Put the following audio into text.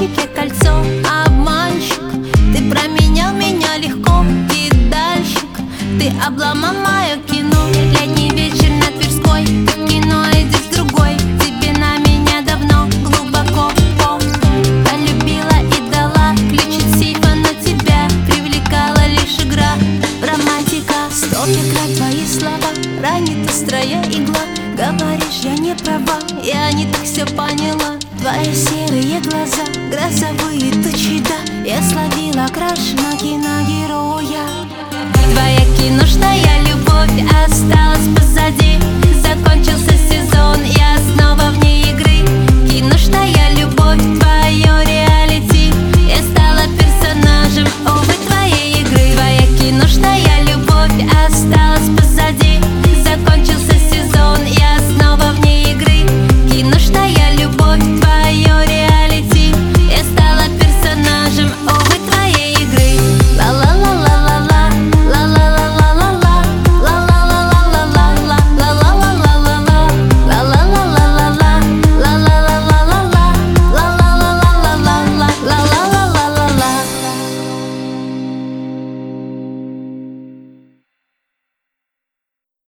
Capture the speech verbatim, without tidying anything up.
щеке кольцо, обманщик. Ты променял меня легко, педальщик. Ты обломал мое кино. Летний вечер на Тверской, ты в кино идешь с другой. Тебе на меня давно глубоко по. Полюбила и дала ключ от сейфа, но тебя привлекала лишь игра. Романтика, сто крат твои слова ранит острая игла. Говоришь, я не права, я не так все поняла. Твои серые глаза, грозовые тучи, да. Я словила краш на киногероя. Твоя киношная любовь осталась.